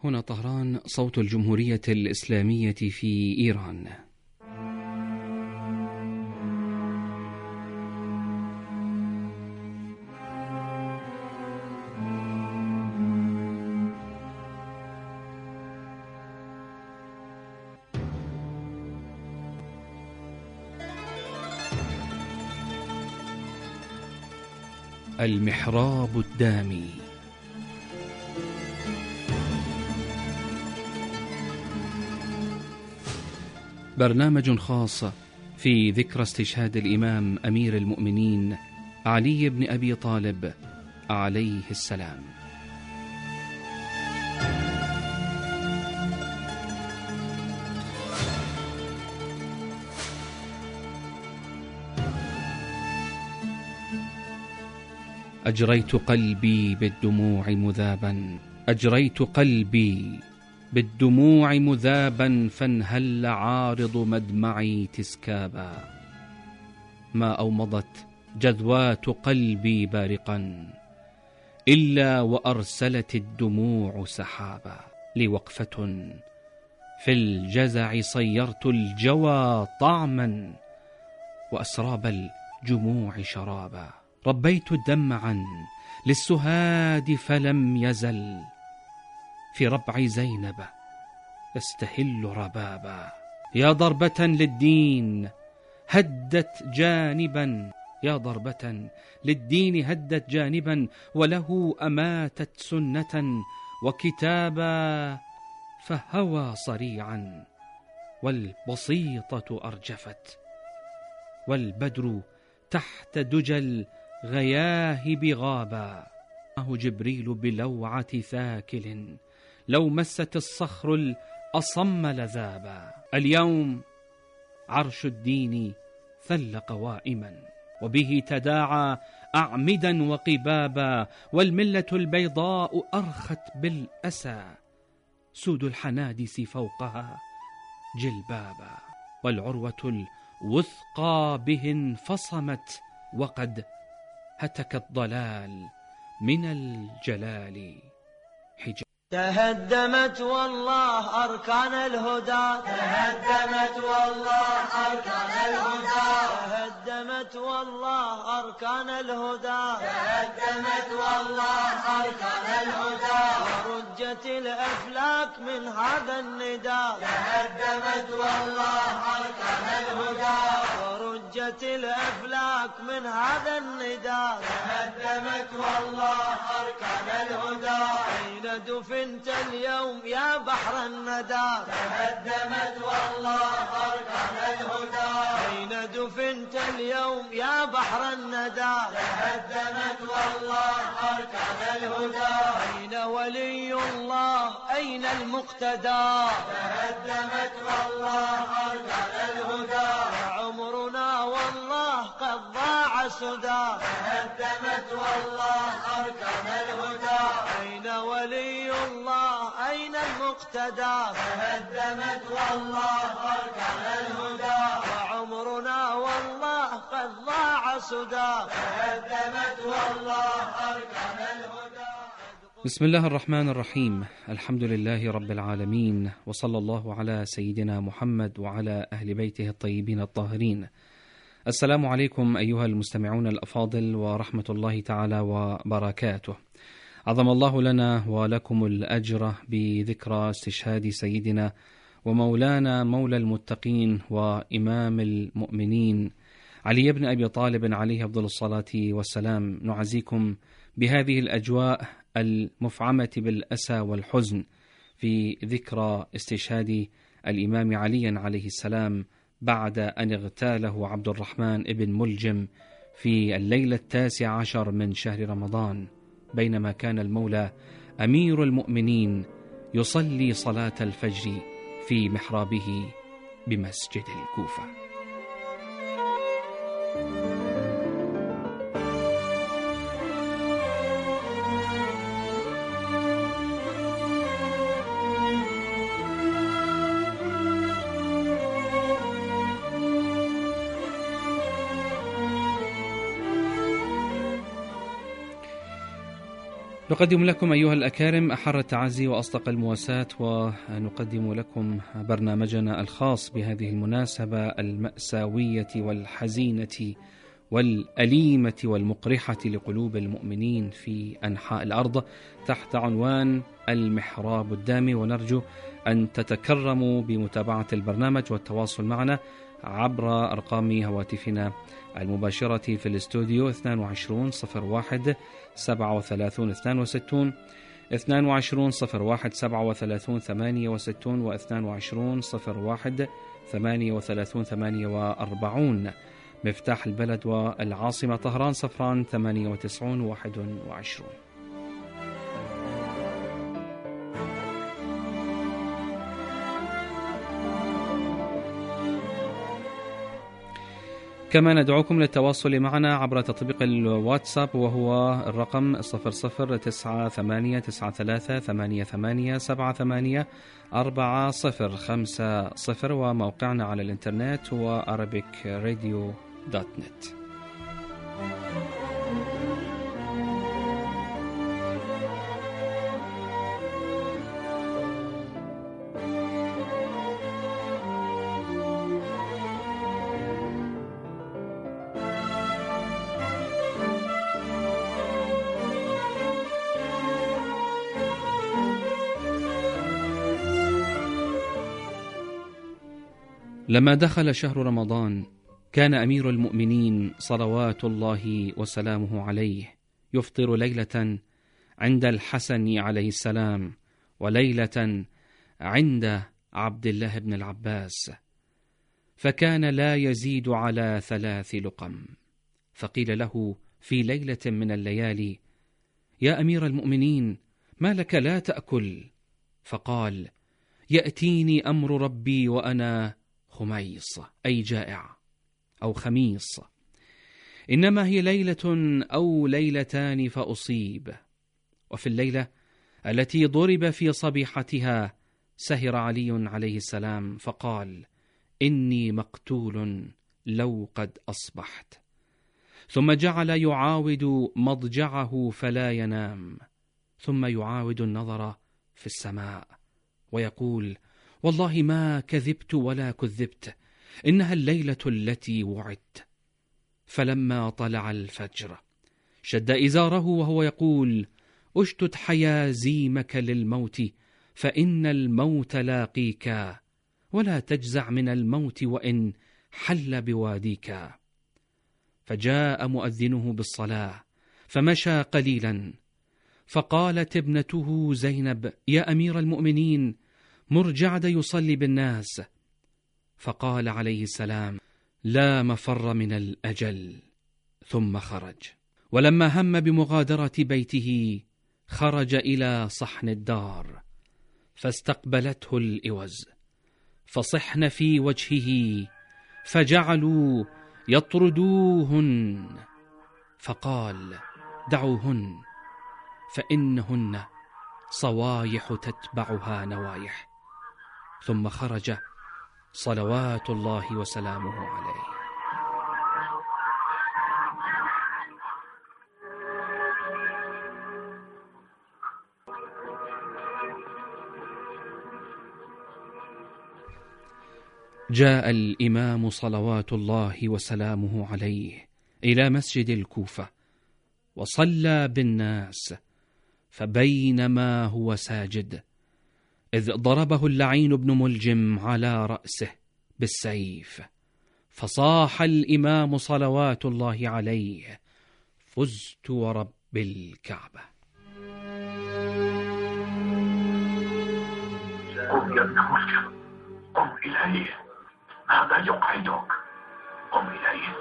هنا طهران، صوت الجمهورية الإسلامية في إيران. المحراب الدامي. برنامج خاص في ذكرى استشهاد الإمام أمير المؤمنين علي بن أبي طالب عليه السلام. أجريت قلبي بالدموع مذابا، أجريت قلبي بالدموع مذابا، فانهل عارض مدمعي تسكابا. ما أومضت جذوات قلبي بارقا، إلا وأرسلت الدموع سحابا. لي وقفة في الجزع صيرت الجوى طعما، وأسراب الجموع شرابا. ربيت دمعا للسهاد فلم يزل، في ربع زينب يستهل ربابا. يا ضربة للدين هدت جانبا، يا ضربة للدين هدت جانبا، وله أماتت سنة وكتابا. فهوى صريعا والبسيطة أرجفت، والبدر تحت دجى الغياهب غابا. معه جبريل بلوعة ثاكل، لو مست الصخر الأصم لذابا. اليوم عرش الدين ثل قوائما، وبه تداعى أعمدا وقبابا. والملة البيضاء أرخت بالأسى، سود الحنادس فوقها جلبابا. والعروة الوثقى به انفصمت، وقد هتك الضلال من الجلال حجاب. تهدمت والله أركان الهدى، تهدمت والله أركان الهدى، تهدمت والله أركان الهدى، تهدمت والله أركان الهدى. ورجت الأفلاك من هذا النداء، تهدمت والله أركان الهدى. ورجت الأفلاك من هذا النداء، تهدمت والله أركان الهدى. أين دفنت اليوم يا بحر الندى، تهدمت والله أركان الهدى. أين دفنت اليوم يا بحر الندى، تهدمت والله أركان الهدى. أين ولي الله أين المقتدى، تهدمت والله أركان الهدى. عمرنا والله قد ضاع سدى، تهدمت والله أركان الهدى. أين ولي الله أين المقتدى، تهدمت والله أركان الهدى. وعمرنا والله قد ضاع سدى، تهدمت والله أركان الهدى. بسم الله الرحمن الرحيم. الحمد لله رب العالمين، وصلى الله على سيدنا محمد وعلى أهل بيته الطيبين الطاهرين. السلام عليكم أيها المستمعون الأفاضل، ورحمة الله تعالى وبركاته. عظم الله لنا ولكم الأجر بذكرى استشهاد سيدنا ومولانا مولى المتقين وإمام المؤمنين علي بن أبي طالب عليه أفضل الصلاة والسلام. نعزيكم بهذه الأجواء المفعمة بالأسى والحزن في ذكرى استشهاد الإمام علي عليه السلام، بعد أن اغتاله عبد الرحمن ابن ملجم في الليلة 19 من شهر رمضان، بينما كان المولى أمير المؤمنين يصلي صلاة الفجر في محرابه بمسجد الكوفة. نقدم لكم أيها الأكارم أحر التعازي وأصدق المواساة، ونقدم لكم برنامجنا الخاص بهذه المناسبة المأساوية والحزينة والأليمة والمقرحة لقلوب المؤمنين في أنحاء الأرض تحت عنوان المحراب الدامي. ونرجو أن تتكرموا بمتابعة البرنامج والتواصل معنا عبر أرقام هواتفنا المباشرة في الاستوديو 22 01 37 62 22 01 37 68 و 22 01 38 48. مفتاح البلد والعاصمة طهران 098 21. كما ندعوكم للتواصل معنا عبر تطبيق الواتساب، وهو الرقم 0098887840، وموقعنا على الانترنت هو arabicradio.net. لما دخل شهر رمضان كان أمير المؤمنين صلوات الله وسلامه عليه يفطر ليلة عند الحسن عليه السلام، وليلة عند عبد الله بن العباس، فكان لا يزيد على 3 لقم. فقيل له في ليلة من الليالي: يا أمير المؤمنين، ما لك لا تأكل؟ فقال: يأتيني أمر ربي وأنا خميص، أي جائع، أو خميص، إنما هي ليلة أو ليلتان فأصيب. وفي الليلة التي ضرب في صبيحتها سهر علي عليه السلام فقال: إني مقتول لو قد أصبحت. ثم جعل يعاود مضجعه فلا ينام، ثم يعاود النظر في السماء ويقول: والله ما كذبت ولا كذبت، إنها الليلة التي وعدت. فلما طلع الفجر شد إزاره وهو يقول: أشتت حيازيمك للموت، فإن الموت لاقيك، ولا تجزع من الموت وإن حل بواديك. فجاء مؤذنه بالصلاة فمشى قليلا، فقالت ابنته زينب: يا أمير المؤمنين، مر جعد يصلي بالناس. فقال عليه السلام: لا مفر من الأجل. ثم خرج، ولما هم بمغادرة بيته خرج إلى صحن الدار، فاستقبلته الإوز فصحن في وجهه، فجعلوا يطردوهن، فقال: دعوهن، فإنهن صوايح تتبعها نوايح. ثم خرج صلوات الله وسلامه عليه. جاء الإمام صلوات الله وسلامه عليه إلى مسجد الكوفة وصلى بالناس، فبينما هو ساجد إذ ضربه اللعين بن ملجم على رأسه بالسيف، فصاح الإمام صلوات الله عليه: فزت ورب الكعبة. قم يا ابن ملجم، قم إليه، هذا يقعدك، قم إليه.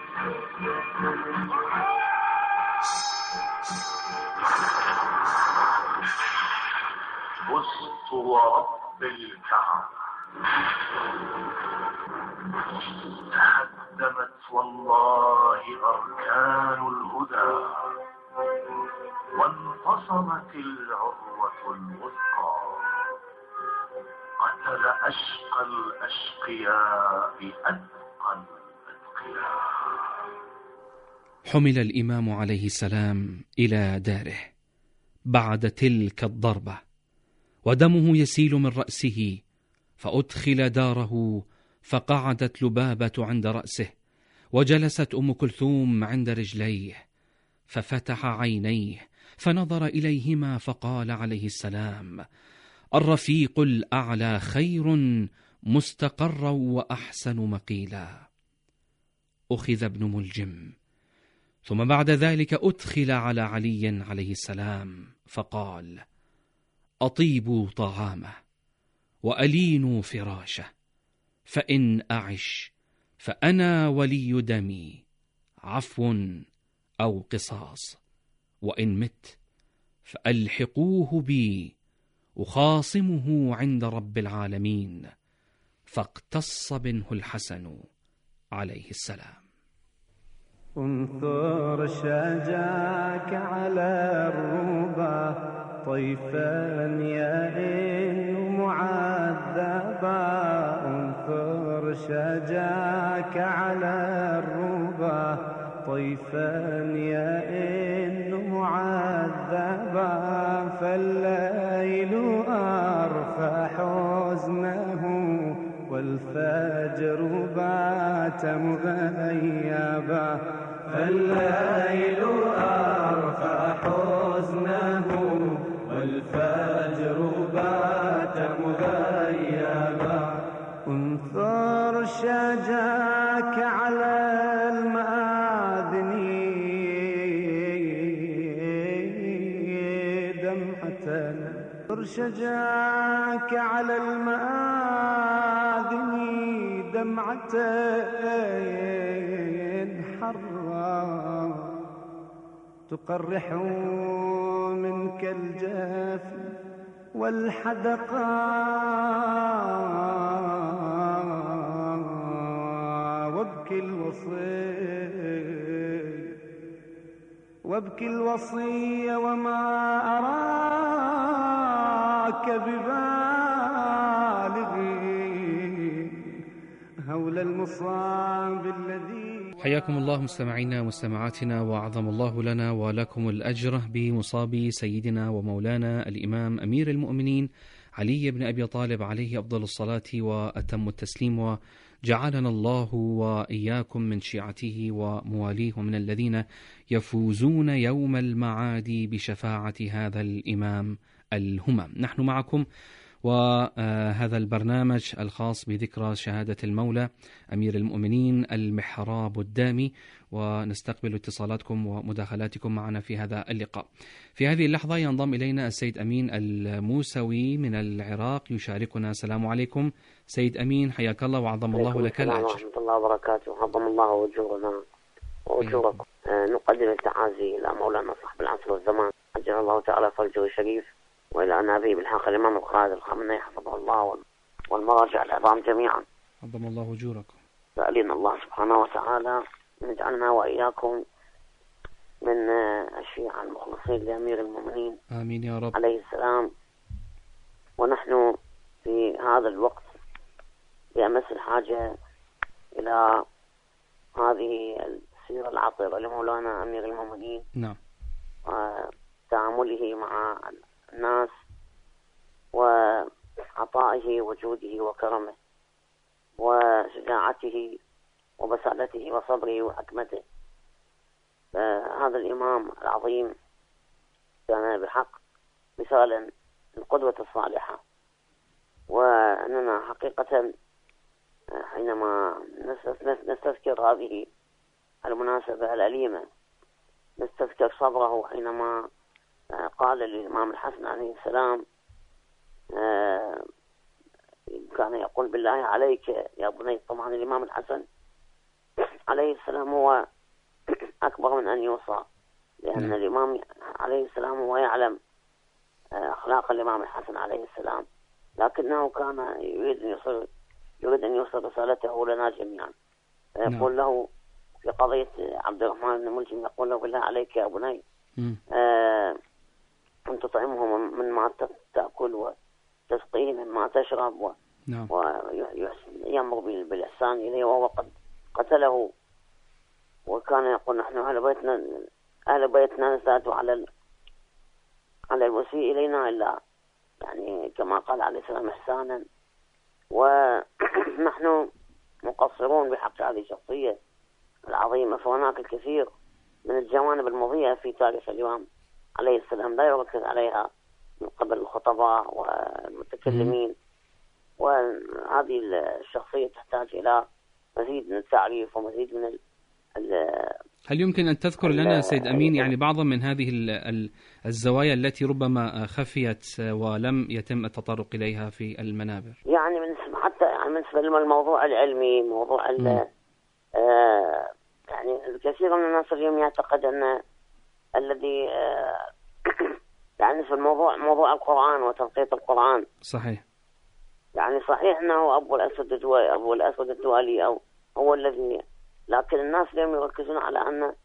فزت ورب الكعبة، تهدمت والله أركان الهدى، وانفصمت العروة الوثقى، قتل أشقى الأشقياء أتقى الأتقياء. حمل الإمام عليه السلام إلى داره، بعد تلك الضربة، ودمه يسيل من رأسه، فأدخل داره، فقعدت لبابة عند رأسه، وجلست أم كلثوم عند رجليه، ففتح عينيه فنظر إليهما فقال عليه السلام: الرفيق الأعلى خير مستقرا وأحسن مقيلا. أخذ ابن ملجم، ثم بعد ذلك أدخل على علي عليه السلام، فقال: أطيبوا طعامه وألينوا فراشه، فإن أعش فأنا ولي دمي، عفو أو قصاص، وإن مت فألحقوه بي، أخاصمه عند رب العالمين. فاقتص منه الحسن عليه السلام. انثر شجاك على الربا طيفا يئن معذبا، انثر شجاك على الربا طيفا يئن معذبا، فالليل أرفع حزنه والفجر بات مغيبا، فالليل أرفع حزنه والفجر بات مغيبا. انثر شجاك على المآذن دمعة، انثر شجاك على المآذن دمعة حرا تقرح منك الجاف والحدقا، وابكي الوصي وما أراك ببالغ هول المصاب الذي. حياكم الله مستمعينا ومستمعاتنا، وأعظم الله لنا ولكم الأجر بمصاب سيدنا ومولانا الإمام أمير المؤمنين علي بن أبي طالب عليه أفضل الصلاة وأتم التسليم، وجعلنا الله وإياكم من شيعته ومواليه ومن الذين يفوزون يوم المعاد بشفاعة هذا الإمام الهمم. نحن معكم وهذا البرنامج الخاص بذكرى شهادة المولى أمير المؤمنين المحراب الدامي، ونستقبل اتصالاتكم ومداخلاتكم معنا في هذا اللقاء. في هذه اللحظة ينضم إلينا السيد أمين الموسوي من العراق يشاركنا. السلام عليكم سيد أمين، حياك الله وعظم الله لك الأجر. ورحمة الله وبركاته، عظم الله وجورنا وأجوركم. نقدم التعازي إلى مولانا صاحب العصر والزمان أجل الله تعالى فرجه الشريف، وإلى نبي بالحق الإمام القائد الخامنئي حفظه الله والمراجع العظام جميعا. عظم الله وجوركم. سألين الله سبحانه وتعالى أن يجعلنا وإياكم من الشيعة المخلصين لأمير المؤمنين آمين يا رب عليه السلام. ونحن في هذا الوقت بأمس الحاجة إلى هذه السيرة العطرة لمولانا أمير المؤمنين. نعم. تعامله مع الناس وعطائه وجوده وكرمه وشجاعته وبسالته وصبره وحكمته. هذا الإمام العظيم كان بحق مثالا القدوة الصالحة، وأننا حقيقة حينما نستذكر هذه المناسبة الأليمة نستذكر صبره حينما قال للإمام الحسن عليه السلام كان يقول: بالله عليك يا بني. طبعا الإمام الحسن عليه السلام هو أكبر من أن يوصى، لأن الإمام عليه السلام هو يعلم أخلاق الإمام الحسن عليه السلام، لكنه كان يريد أن يوصل رسالته لنا جميعا. يقول له في قضية عبد الرحمن بن ملجم، يقول له: بالله عليك يا بني أن تطعمه مما تأكل وتسقيه مما تشرب، ويأمر بالإحسان إليه، وهو قد قتله. وكان يقول: نحن أهل بيتنا نزداد على المسيء إلينا إلا يعني كما قال عليه السلام إحسانا، ونحن مقصرون بحق هذه الشخصية العظيمة. فهناك الكثير من الجوانب المضيئة في تاريخ الإمام عليه السلام لا يركز عليها من قبل الخطباء والمتكلمين، وهذه الشخصية تحتاج إلى مزيد من التعريف ومزيد من هل يمكن أن تذكر لنا سيد أمين يعني بعضا من هذه الزوايا التي ربما خفيت ولم يتم التطرق إليها في المنابر؟ يعني حتى يعني بالنسبة للموضوع العلمي، موضوع يعني الكثير من الناس اليوم يعتقد أن الذي يعني في موضوع القرآن وتنقيط القرآن. صحيح. يعني صحيح أنه أبو الأسود الدولي أو هو الذي، لكن الناس اليوم يركزون على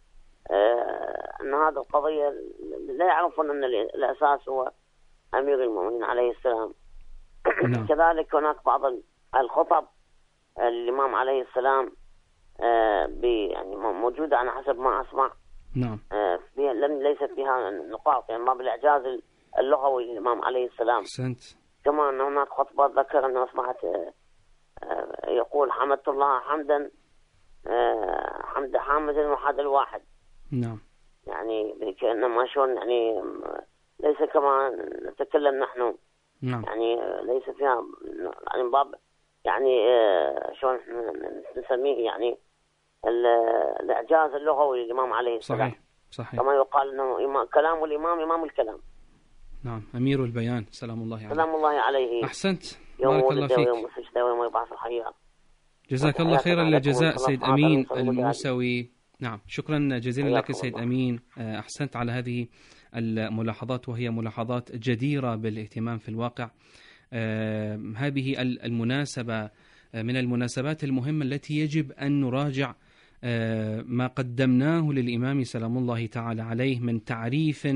أن هذه القضية لا يعرفون أن الأساس هو أمير المؤمنين عليه السلام. كذلك هناك بعض الخطب الإمام عليه السلام يعني موجودة على حسب ما أسمع. نعم. ليست فيها نقاط، يعني ما بالإعجاز اللغوي للإمام عليه السلام. أحسنت. كما أن هناك خطبة ذكر أنه أسمعت يقول حمدت الله حمدا حامد وحد الواحد. نعم. يعني كأنما شلون يعني ليس كما نتكلم نحن. نعم. يعني ليس فيها يعني باب يعني شلون نسميه يعني الإعجاز اللغوي للإمام عليه السلام. صحيح. كما يقال أنه كلام الإمام إمام الكلام. نعم، أمير البيان سلام الله عليه. سلام الله عليه. أحسنت. بارك الله فيك. يوم السجدة ويوم يبعث الحياة. جزاك الله خيرا لجزاء سيد أمين الموسوي. نعم، شكرا جزيلا لك سيد أمين. أحسنت على هذه الملاحظات، وهي ملاحظات جديرة بالاهتمام في الواقع. هذه المناسبة من المناسبات المهمة التي يجب أن نراجع ما قدمناه للإمام سلام الله تعالى عليه من تعريف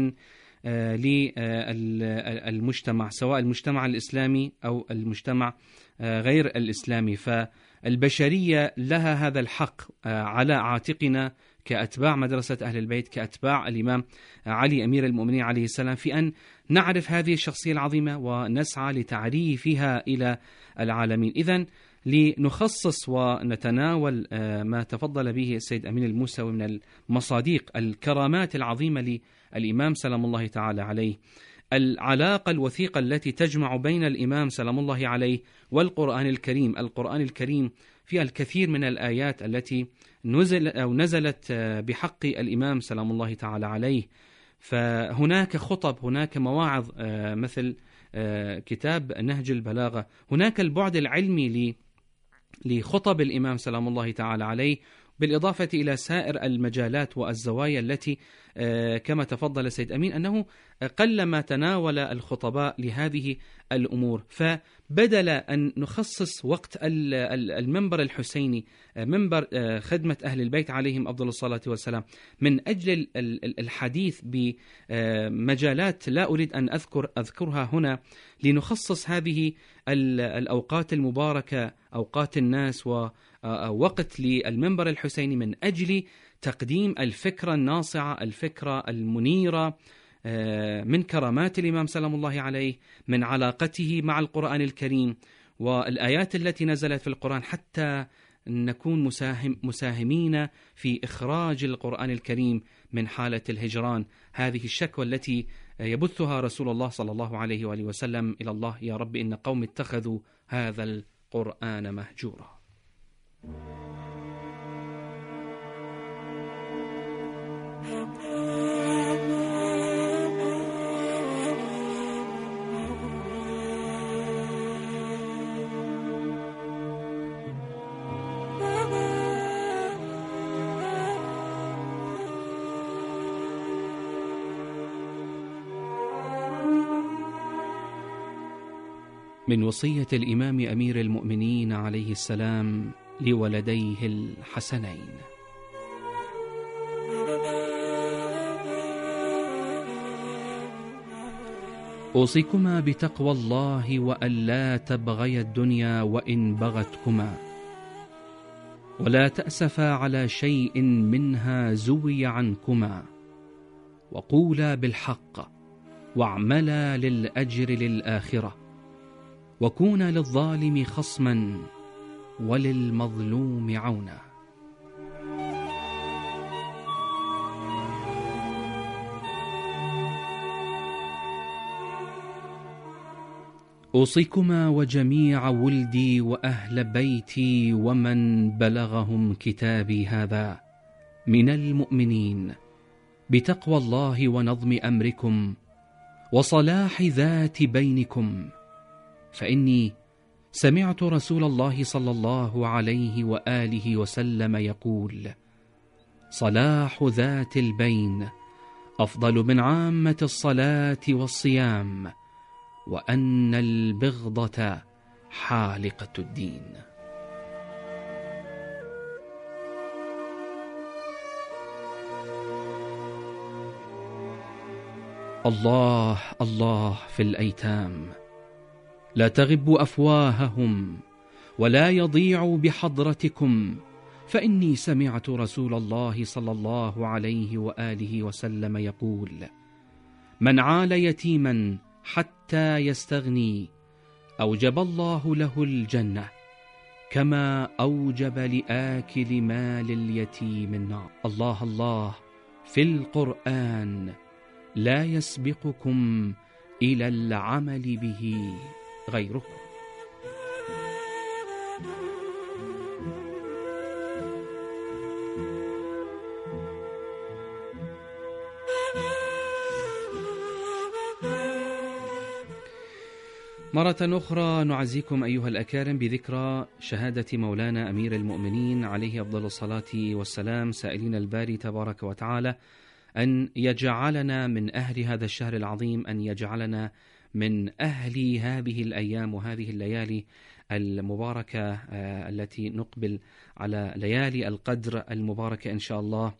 للمجتمع، سواء المجتمع الإسلامي أو المجتمع غير الإسلامي. فالبشرية لها هذا الحق على عاتقنا كأتباع مدرسة أهل البيت، كأتباع الإمام علي أمير المؤمنين عليه السلام، في أن نعرف هذه الشخصية العظيمة ونسعى لتعريفها إلى العالمين. إذن لنخصص ونتناول ما تفضل به السيد أمين الموسوي من المصاديق الكرامات العظيمة للإمام سلام الله تعالى عليه، العلاقة الوثيقة التي تجمع بين الإمام سلام الله عليه والقرآن الكريم. القرآن الكريم فيها الكثير من الآيات التي نزلت بحق الإمام سلام الله تعالى عليه. فهناك خطب، هناك مواعظ مثل كتاب نهج البلاغة، هناك البعد العلمي لخطب الإمام سلام الله تعالى عليه، بالإضافة إلى سائر المجالات والزوايا التي كما تفضل سيد أمين أنه قلما تناول الخطباء لهذه الأمور. فبدل أن نخصص وقت المنبر الحسيني، منبر خدمة أهل البيت عليهم أفضل الصلاة والسلام، من أجل الحديث بمجالات لا أريد أن أذكرها هنا، لنخصص هذه الأوقات المباركة، أوقات الناس، ووقت للمنبر الحسيني من أجل تقديم الفكرة الناصعة، الفكرة المنيرة من كرامات الإمام سلام الله عليه، من علاقته مع القرآن الكريم والآيات التي نزلت في القرآن، حتى نكون مساهمين في إخراج القرآن الكريم من حالة الهجران. هذه الشكوى التي يبثها رسول الله صلى الله عليه وآله وسلم إلى الله: يا رب إن قوم اتخذوا هذا القرآن مهجورا. من وصية الإمام أمير المؤمنين عليه السلام لولديه الحسنين: أوصيكما بتقوى الله وألا تبغيا الدنيا وإن بغتكما، ولا تأسفا على شيء منها زوي عنكما، وقولا بالحق واعملا للأجر للآخرة، وكونا للظالم خصما وللمظلوم عونا. أوصيكما وجميع ولدي وأهل بيتي ومن بلغهم كتابي هذا من المؤمنين بتقوى الله ونظم أمركم وصلاح ذات بينكم، فإني سمعت رسول الله صلى الله عليه وآله وسلم يقول: صلاح ذات البين أفضل من عامة الصلاة والصيام، وأن البغضة حالقة الدين. الله الله في الأيتام، لا تغبوا أفواههم ولا يضيعوا بحضرتكم، فإني سمعت رسول الله صلى الله عليه وآله وسلم يقول: من عال يتيما حتى يستغني أوجب الله له الجنة، كما أوجب لآكل مال اليتيم النار. الله الله في القرآن، لا يسبقكم إلى العمل به غيركم. مرة أخرى نعزيكم أيها الأكارم بذكرى شهادة مولانا أمير المؤمنين عليه أفضل الصلاة والسلام، سائلين الباري تبارك وتعالى أن يجعلنا من أهل هذا الشهر العظيم، أن يجعلنا من أهل هذه الأيام وهذه الليالي المباركة التي نقبل على ليالي القدر المباركة إن شاء الله،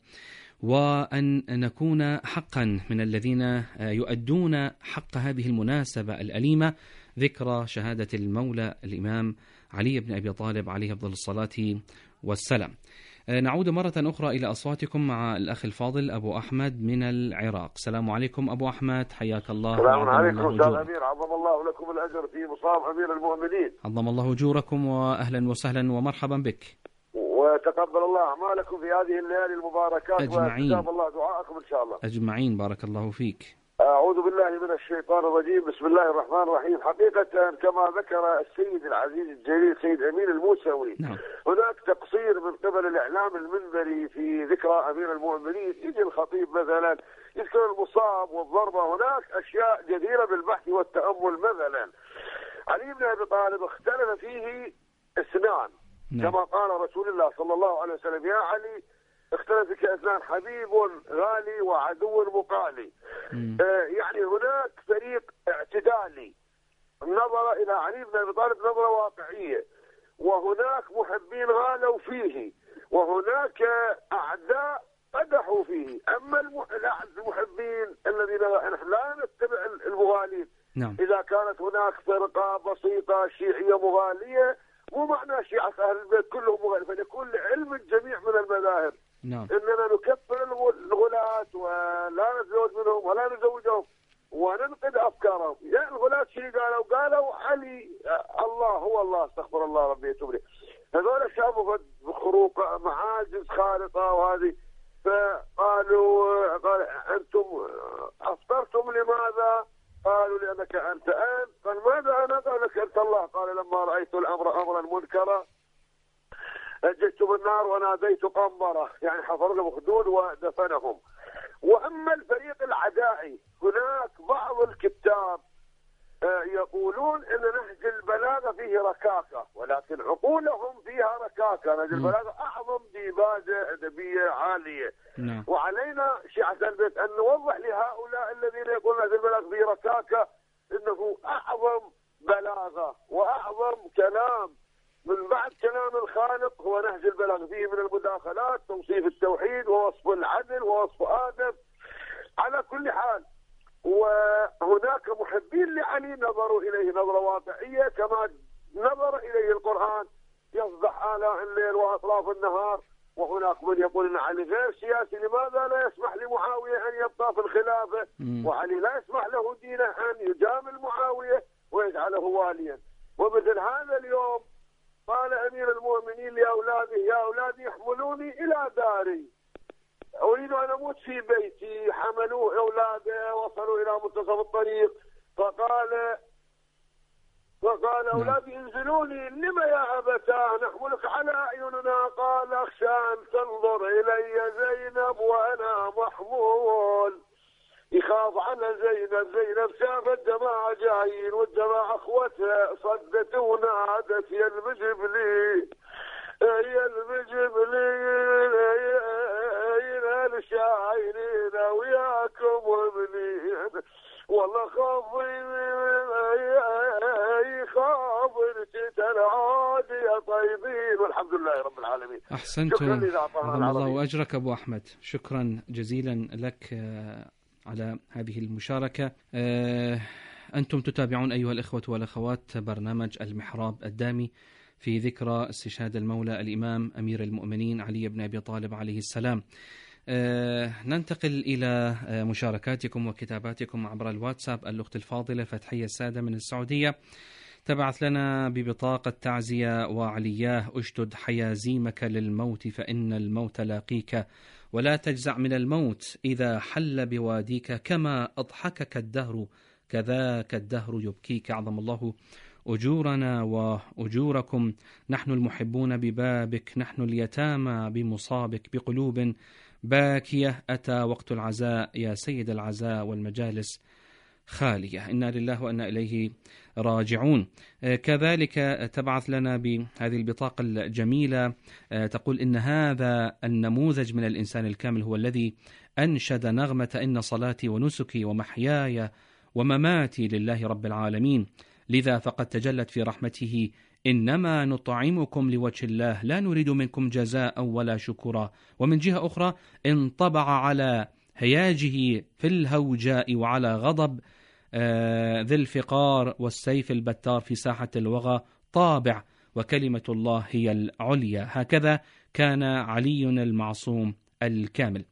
وأن نكون حقا من الذين يؤدون حق هذه المناسبة الأليمة، ذكرى شهادة المولى الإمام علي بن أبي طالب عليه أفضل الصلاة والسلام. نعود مرة أخرى إلى أصواتكم مع الأخ الفاضل أبو أحمد من العراق. السلام عليكم أبو أحمد، حياك الله. السلام عليكم أستاذ أمير، عظم الله لكم الأجر في مصاب أمير المؤمنين. عظم الله أجوركم وأهلا وسهلا ومرحبا بك، وتقبل الله أعمالكم في هذه الليالي المباركات أجمعين، وتقبل الله دعاءكم إن شاء الله أجمعين. بارك الله فيك. أعوذ بالله من الشيطان الرجيم، بسم الله الرحمن الرحيم. حقيقة كما ذكر السيد العزيز الجليل سيد أمين الموسوي، نعم. هناك تقصير من قبل الإعلام المنبري في ذكرى أمير المؤمنين. يجي الخطيب مثلا يذكر المصاب والضربة، هناك أشياء جديرة بالبحث والتأمل. مثلا علي بن أبي طالب اختلف فيه اثنان، نعم. كما قال رسول الله صلى الله عليه وسلم: يا علي اختلف فيك اثنان، حبيب غالي وعدو مقالي. يعني هناك فريق اعتدالي نظر إلى علي بن أبي طالب نظرة واقعية، وهناك محبين غالوا فيه، وهناك أعداء قدحوا فيه. أما المحبين الذين نحن لا نتبع المغالين، نعم. إذا كانت هناك فرقة بسيطة شيعية مغالية، مو معنى شيعة أهل البيت كلهم مغالي، فليكون لعلم الجميع من المذاهب. نعم. إننا نكفر الغلاة ولا نتزوج منهم ولا نزوجهم وننقد أفكارهم. يا الغلاة شيء قالوا علي الله هو الله، استغفر الله ربي يتوب لي. هذول شافوا خروق معاجز خالطة وهذه، فقالوا أنتم أفطرتم لماذا؟ قالوا لأنك أنت قال ماذا أنا؟ قال لك أنت الله. قال لما رأيت الأمر أمرا منكرا أجدت بالنار وناديت قنبرة، يعني حفر لهم خدود ودفنهم. وأما الفريق العدائي، هناك بعض الكتاب يقولون أن نهج البلاغة فيه ركاكة، ولكن عقولهم فيها ركاكة. نهج البلاغة أعظم ديباجة أدبية عالية. نعم. وعلينا شيعة البيت أن نوضح لهؤلاء الذين يقولون نهج البلاغة فيه ركاكة أنه أعظم بلاغة وأعظم كلام من بعد كلام الخالق هو نهج البلاغ، فيه من المداخلات توصيف التوحيد ووصف العدل ووصف آدم. على كل حال، وهناك محبين لعلي نظروا إليه نظرة واقعية كما نظر إليه القرآن، يصدح آلاء الليل وأطراف النهار وهناك من يقول أن علي غير سياسي، لماذا لا يسمح لمعاوية أن يبقى في الخلافة؟ وعلي لا يسمح له دينه أن يجامل معاوية ويجعله واليا. ومثل هذا اليوم قال أمير المؤمنين لأولاده: يا أولادي احملوني إلى داري، أريد أن أموت في بيتي. حملوه أولاده وصلوا إلى منتصف الطريق، فقال أولادي انزلوني. لما يا أبتاه نحملك على أعيننا؟ قال: أخشى أن تنظر إلي زينب وأنا محمول. يخاف على زينب شافت جماعة جايين والجماعة أخوتها، صدت ونادت: يا المجبلين يا المجبلين يا الشاعرين وياكم ومنين، والله خافر تتلعاد يا طيبين. والحمد لله رب العالمين. أحسنتم، عظم الله وأجرك أبو أحمد، شكرا جزيلا لك على هذه المشاركة. أنتم تتابعون أيها الإخوة والأخوات برنامج المحراب الدامي في ذكرى استشهاد المولى الإمام أمير المؤمنين علي بن أبي طالب عليه السلام. ننتقل إلى مشاركاتكم وكتاباتكم عبر الواتساب. الأخت الفاضلة فتحية السادة من السعودية تبعث لنا ببطاقة تعزية وعلياه: أشدد حيازيمك للموت فإن الموت لاقيك، ولا تجزع من الموت إذا حل بواديك، كما أضحكك الدهر كذاك الدهر يبكيك. أعظم الله أجورنا وأجوركم، نحن المحبون ببابك، نحن اليتامى بمصابك، بقلوب باكية أتى وقت العزاء يا سيد العزاء والمجالس خالية. إنا لله وإنا إليه راجعون. كذلك تبعث لنا بهذه البطاقة الجميلة، تقول: إن هذا النموذج من الإنسان الكامل هو الذي أنشد نغمة إن صلاتي ونسكي ومحياي ومماتي لله رب العالمين، لذا فقد تجلت في رحمته: إنما نطعمكم لوجه الله لا نريد منكم جزاء ولا شكرا. ومن جهة أخرى انطبع على هياجه في الهوجاء وعلى غضب ذي الفقار والسيف البتار في ساحة الوغى طابع، وكلمة الله هي العليا. هكذا كان علي المعصوم الكامل.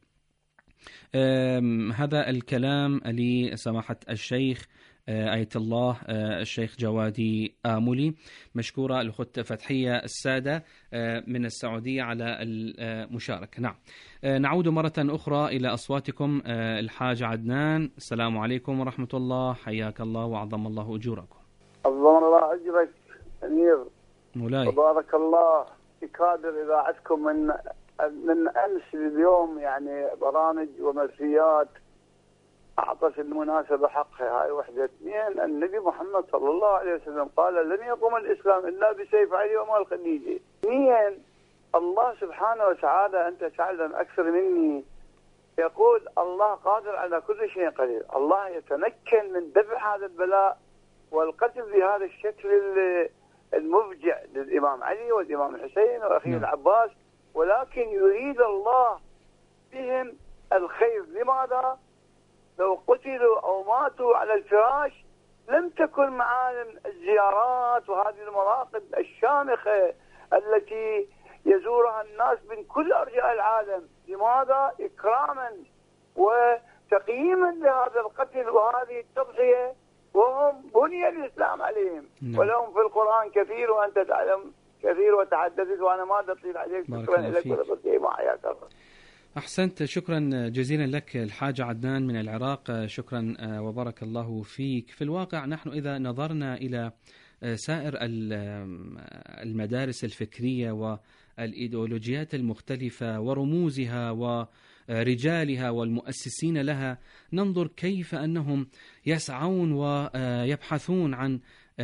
هذا الكلام لسماحة الشيخ آية الله الشيخ جوادي آملي. مشكورة الأخت فتحية السادة من السعودية على المشاركة. نعم، نعود مرة أخرى إلى أصواتكم. الحاج عدنان: السلام عليكم ورحمة الله، حياك الله وعظم الله أجوركم. عظم الله أجرك أمير مولاي، وبارك الله في كادر إذاعتكم من أمس اليوم، يعني برامج ومرثيات أعطت المناسبة حقها. هاي وحدة. اثنين، النبي محمد صلى الله عليه وسلم قال: لن يقوم الإسلام إلا بسيف علي ومال خديجة. اثنين، الله سبحانه وتعالى أنت تعلم أكثر مني، يقول الله قادر على كل شيء قدير. الله يتمكن من دفع هذا البلاء والقتل بهذا الشكل المفجع للإمام علي والإمام الحسين وأخيه العباس، ولكن يريد الله بهم الخير. لماذا؟ لو قتلوا أو ماتوا على الفراش لم تكن معالم الزيارات وهذه المراقد الشامخة التي يزورها الناس من كل أرجاء العالم. لماذا؟ إكراما وتقييما لهذا القتل وهذه التضحية، وهم بني الإسلام عليهم. ولهم في القرآن كثير وأنت تعلم كثير وتحدثت، وأنا ما أطيل عليك. شكرا لك ولك حياك الله. أحسنت، شكرا جزيلا لك الحاج عدنان من العراق. شكرا وبارك الله فيك. في الواقع نحن إذا نظرنا إلى سائر المدارس الفكرية والإيديولوجيات المختلفة ورموزها ورجالها والمؤسسين لها، ننظر كيف أنهم يسعون ويبحثون عن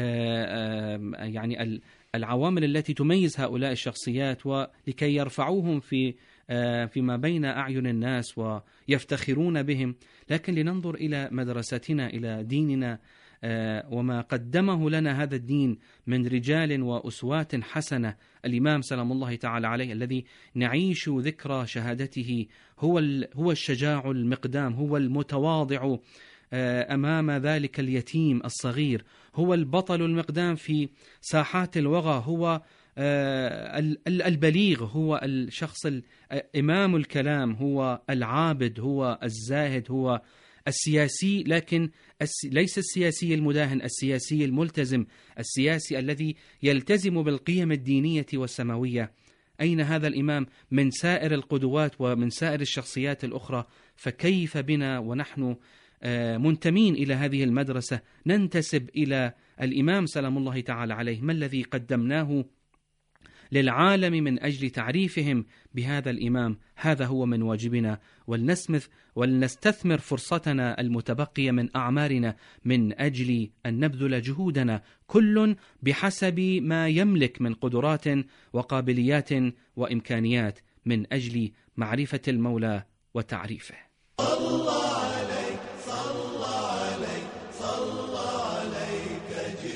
يعني العوامل التي تميز هؤلاء الشخصيات ولكي يرفعوهم فيما بين أعين الناس ويفتخرون بهم. لكن لننظر إلى مدرستنا، إلى ديننا وما قدمه لنا هذا الدين من رجال وأسوات حسنة. الإمام سلام الله تعالى عليه الذي نعيش ذكرى شهادته هو الشجاع المقدام، هو المتواضع أمام ذلك اليتيم الصغير، هو البطل المقدام في ساحات الوغى، هو البليغ، هو الشخص إمام الكلام، هو العابد، هو الزاهد، هو السياسي، لكن ليس السياسي المداهن، السياسي الملتزم، السياسي الذي يلتزم بالقيم الدينية والسماوية. أين هذا الإمام من سائر القدوات ومن سائر الشخصيات الأخرى؟ فكيف بنا ونحن منتمين إلى هذه المدرسة ننتسب إلى الإمام سلام الله تعالى عليه؟ ما الذي قدمناه للعالم من أجل تعريفهم بهذا الإمام؟ هذا هو من واجبنا، ولنستثمر فرصتنا المتبقية من أعمارنا من أجل أن نبذل جهودنا كل بحسب ما يملك من قدرات وقابليات وإمكانيات من أجل معرفة المولى وتعريفه. الله عليك صلى عليك صلى عليك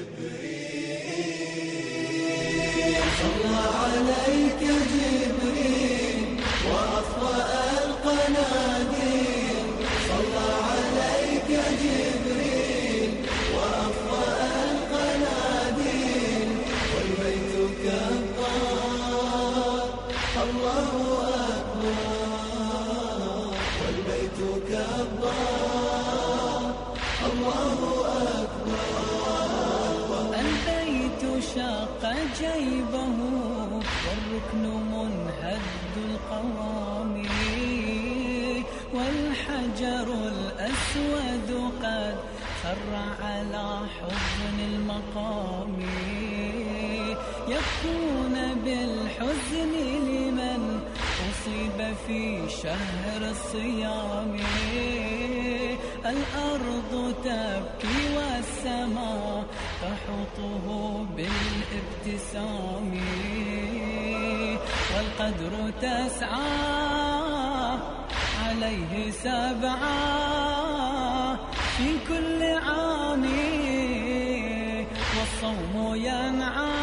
جبريل، صلى عليك جبريل وأطفأ القناديل، صلى عليك جبريل وأطفأ القناديل، والبيت كبار الله أكبر، والبيت كبار الله أكبر. البيت شق جيبه والركن منهد القوام، والحجر الأسود قد خر على حضن المقام، يبكون بالحزن لمن أصيب في شهر الصيام، الأرض تبكي والسماء تحوطه بالابتسام، والقدر تسعى عليه سبعا في كل عام، والصوم ينعى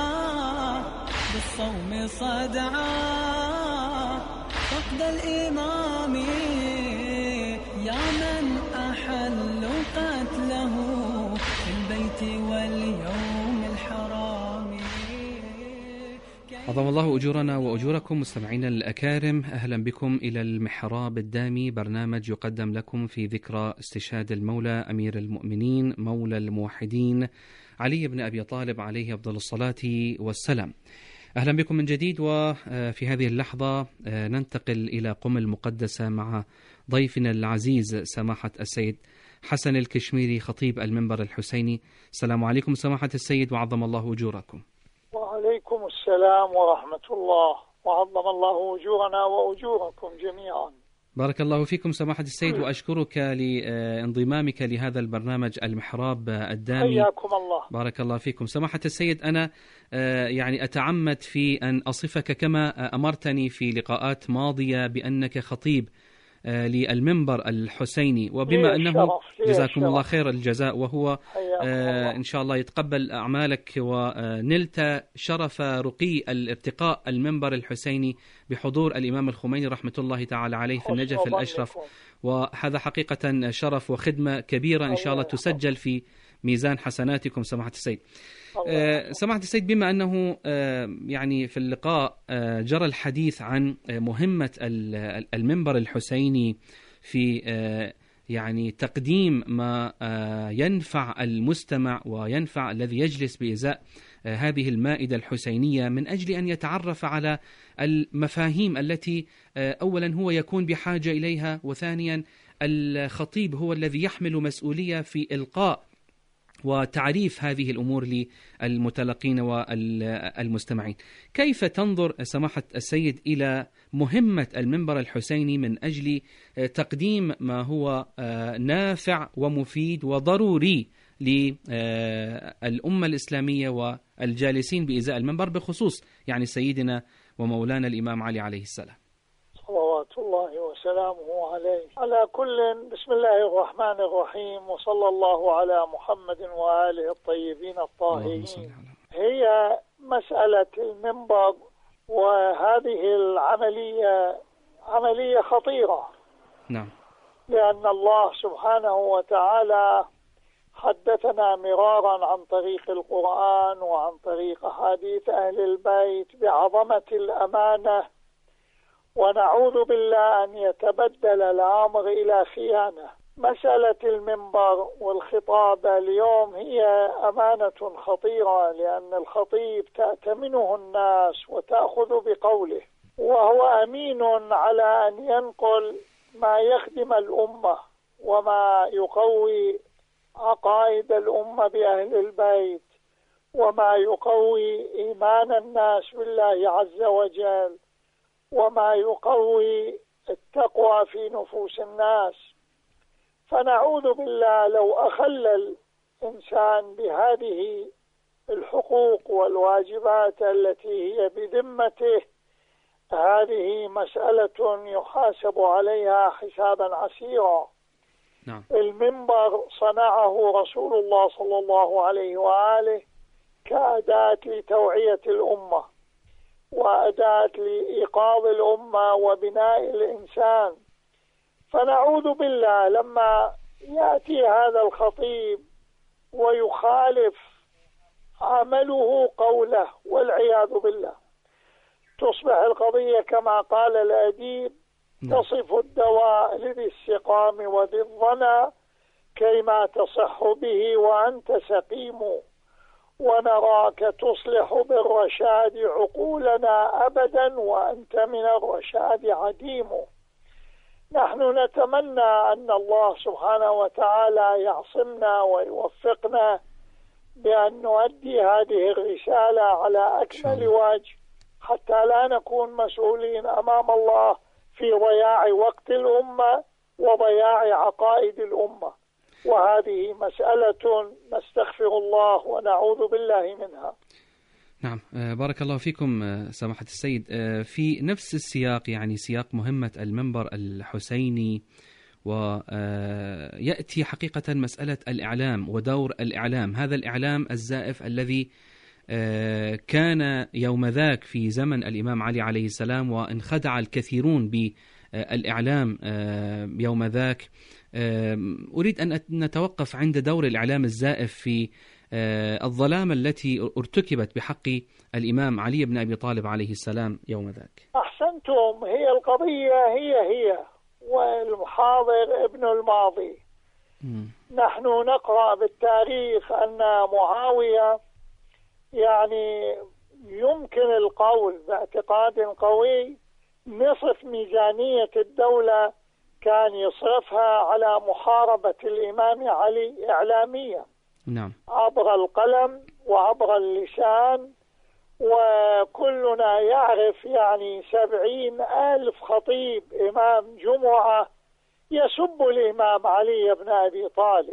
بالصوم صدعا فقد الإمام، يا من أحل قتله في البيت واليوم الحرام. عظم الله أجورنا وأجوركم مستمعينا الأكارم، أهلا بكم إلى المحراب الدامي، برنامج يقدم لكم في ذكرى استشهاد المولى أمير المؤمنين مولى الموحدين علي بن أبي طالب عليه أفضل الصلاة والسلام. أهلا بكم من جديد، وفي هذه اللحظة ننتقل إلى قم المقدسة مع ضيفنا العزيز سماحة السيد حسن الكشميري خطيب المنبر الحسيني. السلام عليكم سماحة السيد وعظم الله أجوركم. وعليكم السلام ورحمة الله، وعظم الله أجورنا وأجوركم جميعا. بارك الله فيكم سماحة السيد، وأشكرك لانضمامك لهذا البرنامج المحراب الدامي. حياكم الله. بارك الله فيكم سماحة السيد. أنا يعني أتعمد في أن أصفك كما أمرتني في لقاءات ماضية بأنك خطيب للمنبر الحسيني، وبما أنه جزاكم الله خير الجزاء، وهو إن شاء الله يتقبل أعمالك، ونلت شرف رقي الارتقاء المنبر الحسيني بحضور الإمام الخميني رحمة الله تعالى عليه في النجف الأشرف، وهذا حقيقة شرف وخدمة كبيرة إن شاء الله تسجل في ميزان حسناتكم سماحة السيد. سماحة السيد، بما أنه يعني في اللقاء جرى الحديث عن مهمة المنبر الحسيني في يعني تقديم ما ينفع المستمع وينفع الذي يجلس بإزاء هذه المائدة الحسينية، من أجل أن يتعرف على المفاهيم التي أولا هو يكون بحاجة إليها، وثانيا الخطيب هو الذي يحمل مسؤولية في إلقاء وتعريف هذه الأمور للمتلقين والمستمعين. كيف تنظر سماحة السيد إلى مهمة المنبر الحسيني من أجل تقديم ما هو نافع ومفيد وضروري للأمة الإسلامية والجالسين بإزاء المنبر، بخصوص يعني سيدنا ومولانا الإمام علي عليه السلام صلوات الله وسلامه عليه؟ على كل، بسم الله الرحمن الرحيم، وصلى الله على محمد وآله الطيبين الطاهرين. هي مسألة المنبر وهذه العملية عملية خطيرة. نعم. لأن الله سبحانه وتعالى حدثنا مرارا عن طريق القرآن وعن طريق أحاديث أهل البيت بعظمة الأمانة، ونعوذ بالله أن يتبدل الأمر إلى خيانة. مسألة المنبر والخطاب اليوم هي أمانة خطيرة، لأن الخطيب تأتمنه الناس وتأخذ بقوله، وهو أمين على أن ينقل ما يخدم الأمة وما يقوي عقائد الأمة بأهل البيت، وما يقوي إيمان الناس بالله عز وجل، وما يقوي التقوى في نفوس الناس. فنعوذ بالله لو أخل الإنسان بهذه الحقوق والواجبات التي هي بذمته، هذه مسألة يحاسب عليها حسابا عسيرا. نعم. المنبر صنعه رسول الله صلى الله عليه وآله كأداة لتوعية الأمة، وأداة لإيقاظ الأمة وبناء الإنسان. فنعوذ بالله لما يأتي هذا الخطيب ويخالف عمله قوله والعياذ بالله، تصبح القضية كما قال الأديب: تصف الدواء لذي السقام وذي الظنا كيما تصح به وأنت سقيم، ونراك تصلح بالرشاد عقولنا أبدا وأنت من الرشاد عديم. نحن نتمنى أن الله سبحانه وتعالى يعصمنا ويوفقنا بأن نؤدي هذه الرسالة على أكمل وجه، حتى لا نكون مسؤولين أمام الله في ضياع وقت الأمة وضياع عقائد الأمة، وهذه مسألة نستغفر الله ونعوذ بالله منها. نعم، بارك الله فيكم سماحة السيد. في نفس السياق، يعني سياق مهمة المنبر الحسيني، ويأتي حقيقة مسألة الإعلام ودور الإعلام، هذا الإعلام الزائف الذي كان يوم ذاك في زمن الإمام علي عليه السلام، وانخدع الكثيرون بالإعلام يوم ذاك. أريد أن نتوقف عند دور الإعلام الزائف في الظلام التي ارتكبت بحق الإمام علي بن أبي طالب عليه السلام يوم ذاك. أحسنتم، هي القضية هي والحاضر ابن الماضي. نحن نقرأ بالتاريخ أن معاوية يعني يمكن القول باعتقاد قوي نصف ميزانية الدولة كان يصرفها على محاربة الإمام علي إعلاميا. نعم. عبر القلم وعبر اللسان، وكلنا يعرف يعني 70,000 خطيب إمام جمعة يسب الإمام علي بن أبي طالب،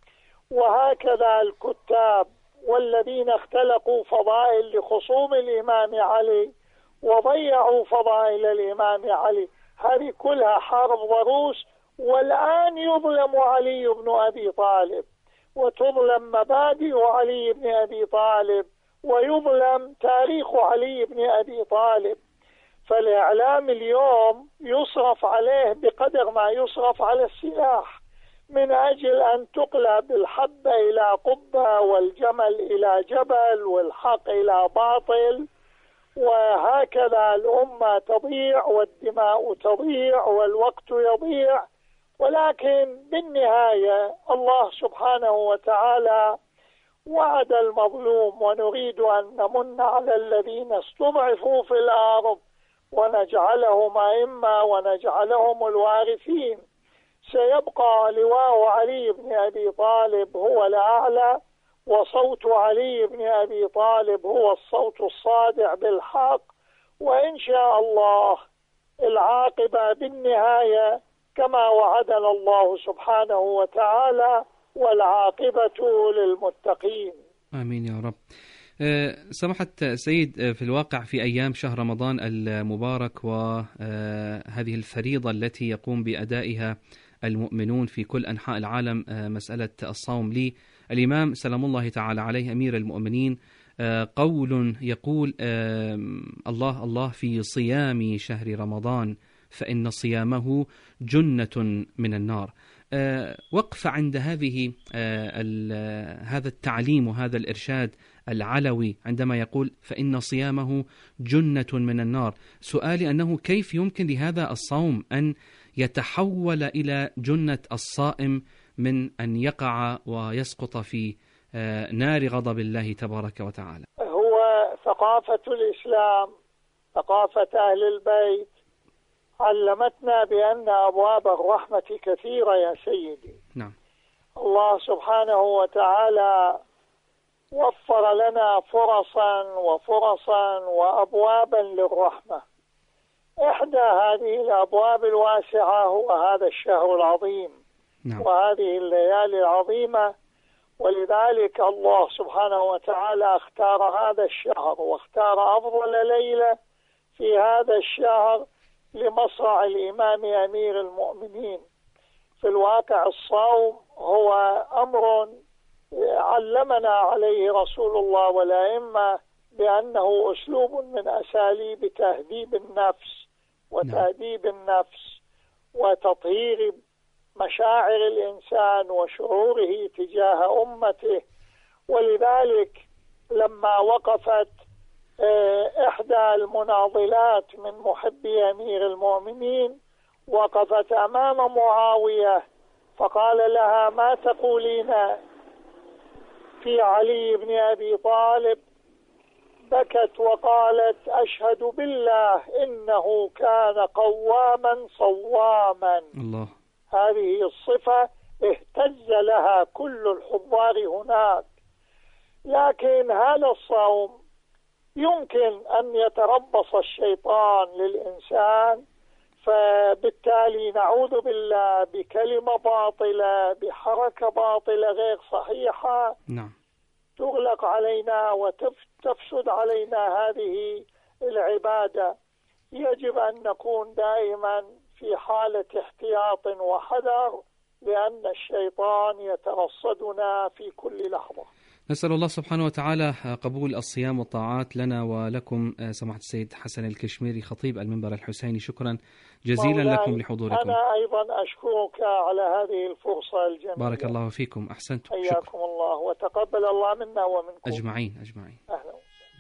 وهكذا الكتاب والذين اختلقوا فضائل لخصوم الإمام علي وضيعوا فضائل الإمام علي. هذه كلها حرب ضروس، والآن يظلم علي بن أبي طالب، وتظلم مبادئ علي بن أبي طالب، ويظلم تاريخ علي بن أبي طالب. فالإعلام اليوم يصرف عليه بقدر ما يصرف على السلاح، من أجل أن تقلب الحبة إلى قبة والجمل إلى جبل والحق إلى باطل، وهكذا الأمة تضيع والدماء تضيع والوقت يضيع. ولكن بالنهاية الله سبحانه وتعالى وعد المظلوم، ونريد أن نمن على الذين استضعفوا في الأرض ونجعلهم أئمة ونجعلهم الوارثين. سيبقى لواء علي بن أبي طالب هو الأعلى، وصوت علي بن أبي طالب هو الصوت الصادع بالحق، وإن شاء الله العاقبة بالنهاية كما وعدنا الله سبحانه وتعالى، والعاقبة للمتقين. آمين يا رب. سمحت سيد، في الواقع في أيام شهر رمضان المبارك وهذه الفريضة التي يقوم بأدائها المؤمنون في كل أنحاء العالم، مسألة الصوم، لي الإمام سلام الله تعالى عليه أمير المؤمنين قول يقول: الله الله في صيام شهر رمضان فإن صيامه جنة من النار. وقف عند هذا التعليم وهذا الإرشاد العلوي عندما يقول فإن صيامه جنة من النار. سؤالي أنه كيف يمكن لهذا الصوم أن يتحول إلى جنة الصائم من أن يقع ويسقط في نار غضب الله تبارك وتعالى؟ هو ثقافة الإسلام، ثقافة أهل البيت، علمتنا بأن أبواب الرحمة كثيرة يا سيدي. نعم. الله سبحانه وتعالى وفر لنا فرصا وأبوابا للرحمة. إحدى هذه الأبواب الواسعة هو هذا الشهر العظيم. نعم. وهذه الليالي العظيمة، ولذلك الله سبحانه وتعالى اختار هذا الشهر واختار أفضل ليلة في هذا الشهر لمصرع الإمام أمير المؤمنين. في الواقع الصوم هو أمر علمنا عليه رسول الله والأئمة بأنه أسلوب من أساليب تهذيب النفس وتهذيب النفس وتطهير مشاعر الإنسان وشعوره تجاه أمته. ولذلك لما وقفت إحدى المناضلات من محبي أمير المؤمنين وقفت أمام معاوية فقال لها ما تقولين في علي بن أبي طالب؟ بكت وقالت أشهد بالله إنه كان قواما صواما. الله. هذه الصفة اهتز لها كل الحضار هناك. لكن هذا الصوم يمكن أن يتربص الشيطان للإنسان، فبالتالي نعوذ بالله بكلمة باطلة بحركة باطلة غير صحيحة. نعم. تغلق علينا وتفسد علينا هذه العبادة. يجب أن نكون دائما في حالة احتياط وحذر، لأن الشيطان يترصدنا في كل لحظة. نسأل الله سبحانه وتعالى قبول الصيام والطاعات لنا ولكم. سماحة السيد حسن الكشميري خطيب المنبر الحسيني، شكرا جزيلا لكم لحضوركم. أنا أيضا أشكرك على هذه الفرصة الجميلة. بارك الله فيكم، أحسنتم. حياكم الله وتقبل الله منا ومنكم أجمعين. أهلا.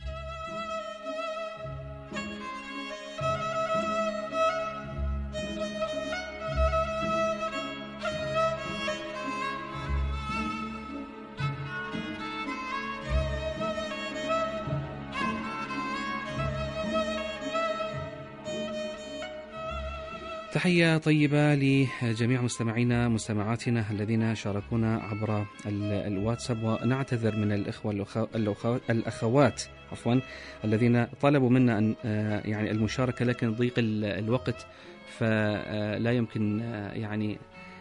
تحية طيبة لجميع مستمعينا مستمعاتنا الذين شاركونا عبر الواتساب، ونعتذر من الأخوات الذين طلبوا منا أن يعني المشاركة، لكن ضيق الوقت فلا يمكن يعني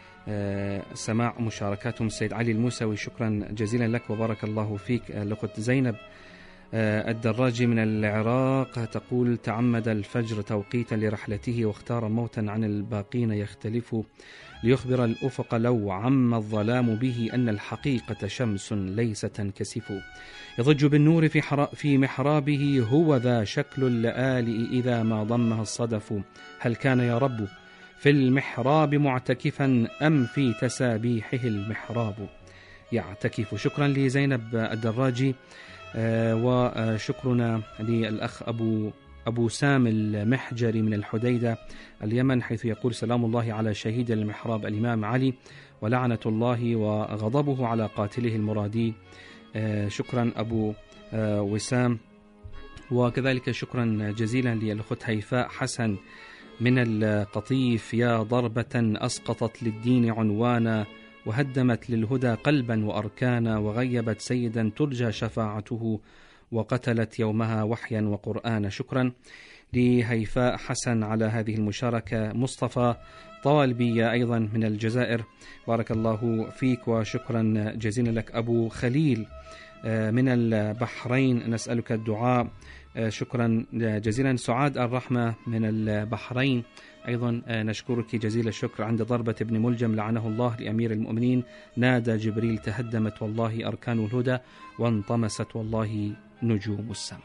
سماع مشاركاتهم. السيد علي الموسوي شكرا جزيلا لك وبارك الله فيك. الأخت زينب الدراجي من العراق تقول تعمد الفجر توقيتا لرحلته واختار موتا عن الباقين يختلف ليخبر الأفق لو عم الظلام به أن الحقيقة شمس ليس تنكسف يضج بالنور في محرابه هو ذا شكل اللآلئ إذا ما ضمها الصدف هل كان يا رب في المحراب معتكفا أم في تسابيحه المحراب يعتكف. شكرا لزينب الدراجي. وشكرنا للأخ أبو سام المحجري من الحديدة اليمن، حيث يقول سلام الله على شهيد المحراب الإمام علي ولعنة الله وغضبه على قاتله المرادي. شكرا أبو وسام. وكذلك شكرا جزيلا للأخت هيفاء حسن من القطيف يا ضربة أسقطت للدين عنوانا وهدمت للهدى قلبا وأركانا وغيبت سيدا ترجى شفاعته وقتلت يومها وحيا وقرآنا. شكرا لهيفاء حسن على هذه المشاركة. مصطفى طالبية أيضا من الجزائر بارك الله فيك وشكرا جزيلا لك. أبو خليل من البحرين نسألك الدعاء، شكرا جزيلا. سعاد الرحمة من البحرين أيضا نشكرك جزيل الشكر. عند ضربة ابن ملجم لعنه الله لأمير المؤمنين نادى جبريل تهدمت والله أركان الهدى وانطمست والله نجوم السماء.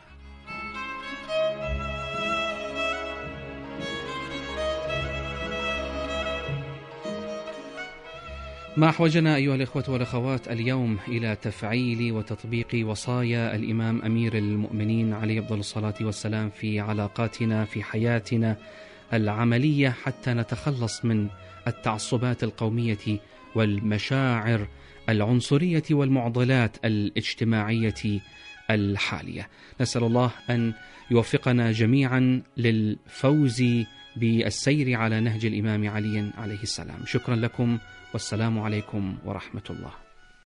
ما أحوجنا أيها الإخوة والأخوات اليوم إلى تفعيل وتطبيق وصايا الإمام أمير المؤمنين عليه أفضل الصلاة والسلام في علاقاتنا في حياتنا العملية، حتى نتخلص من التعصبات القومية والمشاعر العنصرية والمعضلات الاجتماعية الحالية. نسأل الله أن يوفقنا جميعا للفوز بالسير على نهج الإمام علي عليه السلام. شكرا لكم، والسلام عليكم ورحمة الله.